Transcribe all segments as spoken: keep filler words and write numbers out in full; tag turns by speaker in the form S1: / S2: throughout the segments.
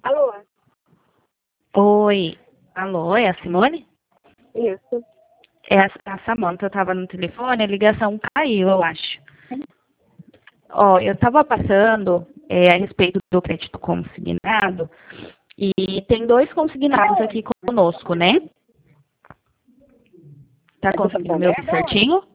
S1: Alô?
S2: Oi. Alô, é a Simone?
S1: Isso.
S2: É a, a Samanta, eu estava no telefone, a ligação caiu, eu acho. Ó, eu estava passando é, a respeito do crédito consignado e tem dois consignados aqui conosco, né? Tá conseguindo me ouvir certinho?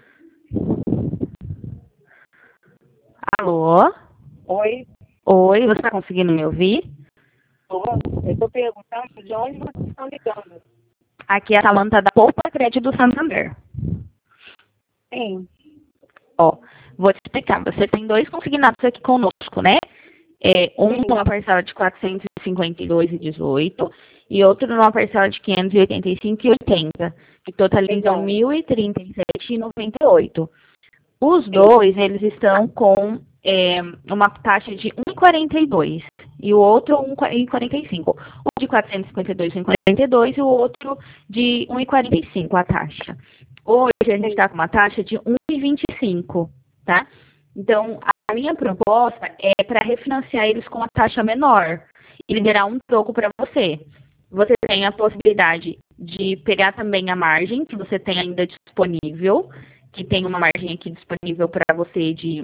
S2: Alô?
S1: Oi?
S2: Oi, você está conseguindo me ouvir?
S1: Tô. Eu estou perguntando de onde vocês estão ligando.
S2: Aqui é a Samanta da Poupa Crédito do Santander.
S1: Sim.
S2: Ó, vou te explicar. Você tem dois consignados aqui conosco, né? É, um numa parcela de quatrocentos e cinquenta e dois reais e dezoito e outro numa parcela de quinhentos e oitenta e cinco reais e oitenta, que totalizam mil e trinta e sete reais e noventa e oito. Os dois, eles estão com é, uma taxa de um vírgula quarenta e dois e o outro um vírgula quarenta e cinco. O de quatrocentos e cinquenta e dois, um vírgula quarenta e dois e o outro de um vírgula quarenta e cinco a taxa. Hoje a gente está com uma taxa de um vírgula vinte e cinco, tá? Então, a minha proposta é para refinanciar eles com uma taxa menor e liberar um troco para você. Você tem a possibilidade de pegar também a margem que você tem ainda disponível, que tem uma margem aqui disponível para você de...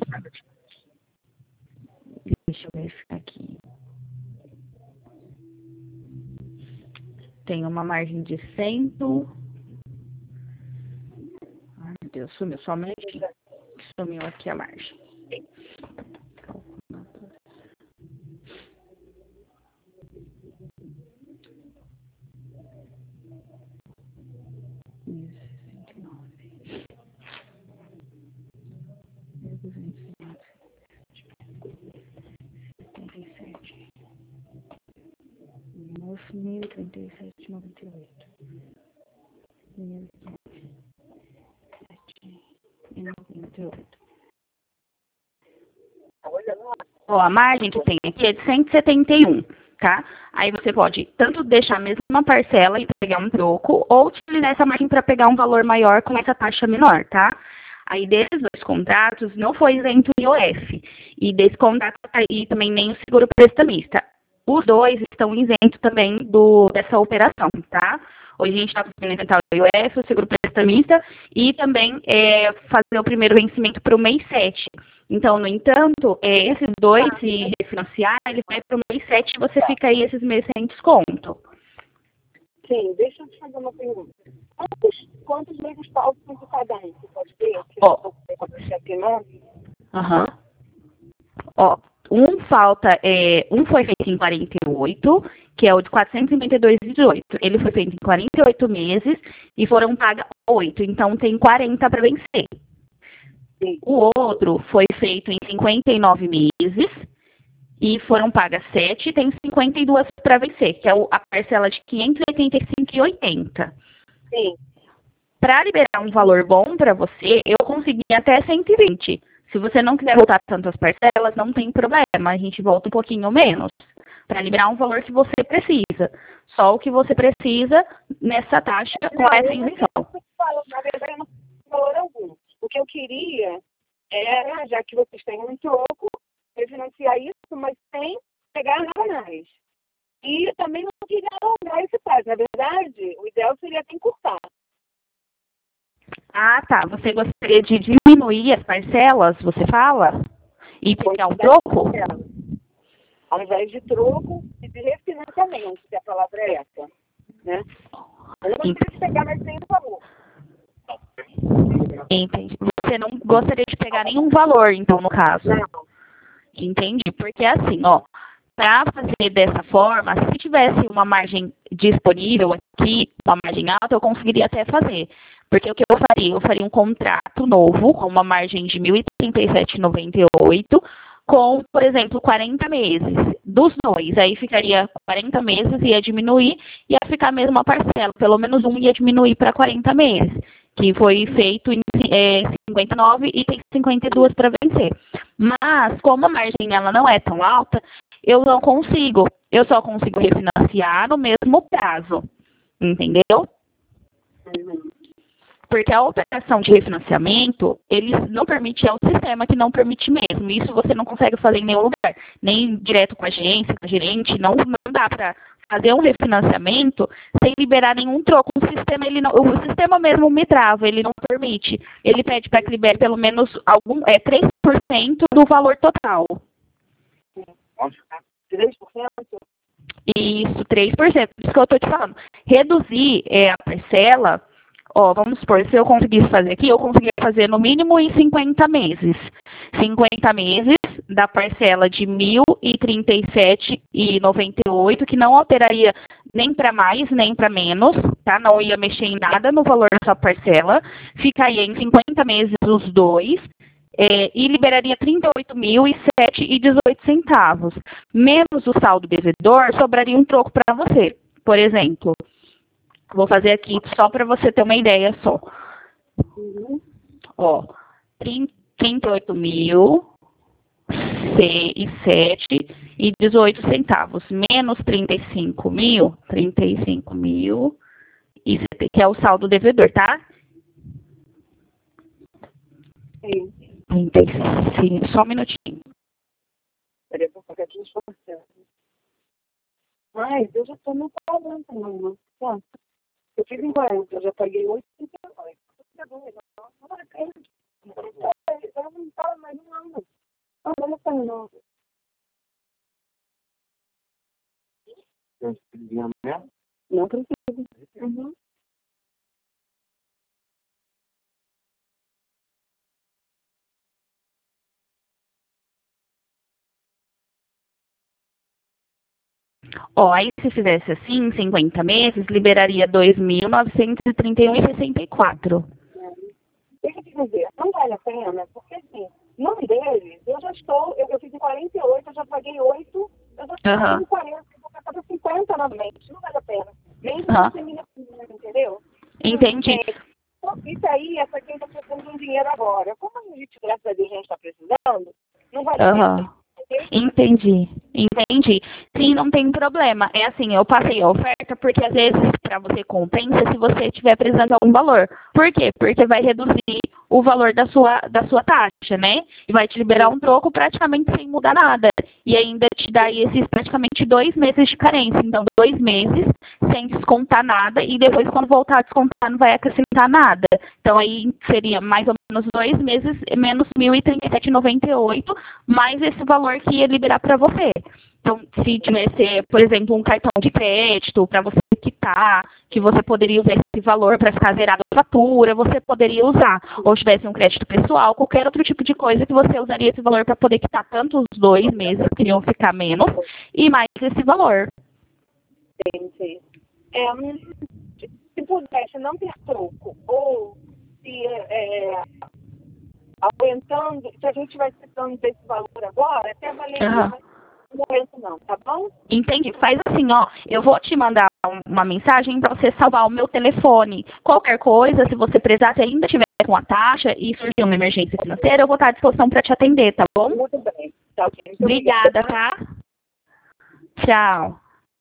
S2: Deixa eu verificar aqui. Tem uma margem de cem... Ai, meu Deus, sumiu só um minutinho. Sumiu aqui a margem. mil e trinta e sete reais e noventa e oito. mil e trinta e sete reais e noventa e oito. Ó, a margem que tem aqui é de cento e setenta e um, tá? Aí você pode tanto deixar a mesma parcela e pegar um troco, ou utilizar essa margem para pegar um valor maior com essa taxa menor, tá? Aí desses dois contratos não foi isento o I O F. E desse contrato aí também nem o seguro prestamista. Os dois estão isentos também do, dessa operação, tá? Hoje a gente está conseguindo isentar o I O F, o seguro prestamista, e também é, fazer o primeiro vencimento para o mês sete. Então, no entanto, é, esses dois, se refinanciar, ele vai para o mês sete e você fica aí esses meses sem desconto.
S1: Sim, deixa eu te fazer uma pergunta. Quantos, quantos meses faltam de cada um? Você pode ver?
S2: Ó.
S1: Aqui, não?
S2: Aham. Ó, um falta, é, um foi feito em quarenta e oito, que é o de quatrocentos e cinquenta e dois reais e dezoito. Ele foi feito em quarenta e oito meses e foram pagas oito, então tem quarenta para vencer.
S1: Sim.
S2: O outro foi feito em cinquenta e nove meses e foram pagas sete, tem cinquenta e dois para vencer, que é a parcela de quinhentos e oitenta e cinco reais e oitenta.
S1: Sim.
S2: Para liberar um valor bom para você, eu consegui até cento e vinte. Se você não quiser voltar tantas parcelas, não tem problema. A gente volta um pouquinho menos para liberar um valor que você precisa. Só o que você precisa nessa taxa com essa isenção.
S1: Na verdade, eu não tenho valor algum. O que eu queria era, já que vocês têm um troco, refinanciar isso, mas sem pegar nada mais. E também não queria alongar esse prazo. Na verdade, o ideal seria até encurtar.
S2: Ah, tá. Você gostaria de diminuir as parcelas, você fala? E pegar um troco?
S1: Ao invés de troco e de refinanciamento, se a palavra é essa. Né? Eu não gostaria de pegar mais nenhum valor.
S2: Entendi. Você não gostaria de pegar nenhum valor, então, no caso?
S1: Não.
S2: Entendi. Porque assim, ó, para fazer dessa forma, se tivesse uma margem disponível aqui, uma margem alta, eu conseguiria até fazer. Porque o que eu faria? Eu faria um contrato novo, com uma margem de mil e trinta e sete reais e noventa e oito, com, por exemplo, quarenta meses, dos dois. Aí ficaria quarenta meses, ia diminuir, ia ficar a mesma parcela. Pelo menos um ia diminuir para quarenta meses, que foi feito em é, cinquenta e nove e tem cinquenta e dois para vencer. Mas, como a margem ela não é tão alta, eu não consigo. Eu só consigo refinanciar no mesmo prazo. Entendeu?
S1: Uhum.
S2: Porque a operação de refinanciamento, ele não permite, é o sistema que não permite mesmo. Isso você não consegue fazer em nenhum lugar, nem direto com a agência, com a gerente, não, não dá para fazer um refinanciamento sem liberar nenhum troco. O sistema, ele não, o sistema mesmo me trava, ele não permite. Ele pede para que libere pelo menos algum, é, três por cento do valor total.
S1: três por cento?
S2: Isso, três por cento. Isso que eu estou te falando. Reduzir é, a parcela, ó, vamos supor, se eu conseguisse fazer aqui, eu conseguia fazer no mínimo em cinquenta meses. cinquenta meses da parcela de mil e trinta e sete reais e noventa e oito centavos, que não alteraria nem para mais, nem para menos, tá? Não ia mexer em nada no valor da sua parcela. Ficaria em cinquenta meses os dois. É, e liberaria trinta e oito mil e sete reais e dezoito centavos. Menos o saldo devedor, sobraria um troco para você. Por exemplo, vou fazer aqui só para você ter uma ideia só.
S1: Uhum.
S2: Ó, trinta e oito mil e sete reais e dezoito centavos. Menos trinta e cinco mil, trinta e cinco mil, que é o saldo devedor, tá?
S1: Sim.
S2: trinta e cinco, só um minutinho.
S1: Peraí, vou fazer aqui os parcelas. Mas eu já estou no padrão também, né? Eu fiz em quarenta, eu já paguei oito e trinta e oito. Eu não falo mais nada. Ah, vamos para novo. Não precisa. Uhum.
S2: Ó, aí se fizesse assim, em cinquenta meses, liberaria dois mil novecentos e trinta e um reais e sessenta e quatro centavos.
S1: Deixa eu te dizer, não vale a pena, porque assim, num deles, eu já estou, eu, eu fiz em quarenta e oito, eu já paguei oito, eu já estou
S2: Aham.
S1: em quarenta, eu vou passar para cinquenta novamente, não vale a pena. Mesmo
S2: Aham.
S1: que você entendeu?
S2: Entendi.
S1: É, isso aí, essa quem está precisando de um dinheiro agora. Como a gente, graças a Deus, a gente está precisando, não vale a
S2: Aham.
S1: pena. Entendeu?
S2: Entendi, entendi. Sim, não tem problema. É assim, eu passei a oferta porque às vezes para você compensa se você estiver precisando de algum valor. Por quê? Porque vai reduzir o valor da sua, da sua taxa, né? E vai te liberar um troco praticamente sem mudar nada. E ainda te dá aí esses praticamente dois meses de carência. Então, dois meses sem descontar nada e depois quando voltar a descontar não vai acrescentar nada. Então, aí seria mais ou menos dois meses menos mil e trinta e sete reais e noventa e oito centavos, mais esse valor que ia liberar para você. Então, se tivesse, por exemplo, um cartão de crédito para você quitar, que você poderia usar esse valor para ficar zerado a fatura, você poderia usar. Ou tivesse um crédito pessoal, qualquer outro tipo de coisa que você usaria esse valor para poder quitar tanto os dois meses, que iriam ficar menos, e mais esse valor.
S1: Entendi. É, se pudesse não ter troco, ou se é, aumentando, se a gente vai precisando desse valor agora, até valer
S2: Uhum.
S1: no momento não, tá bom?
S2: Entendi. Faz assim, ó, eu vou te mandar um- uma mensagem para você salvar o meu telefone. Qualquer coisa, se você precisar, se ainda tiver com a taxa e surgir uma emergência financeira, eu vou estar à disposição para te atender, tá bom?
S1: Muito bem. Tá, ok. Muito
S2: Obrigada, tá? Tchau.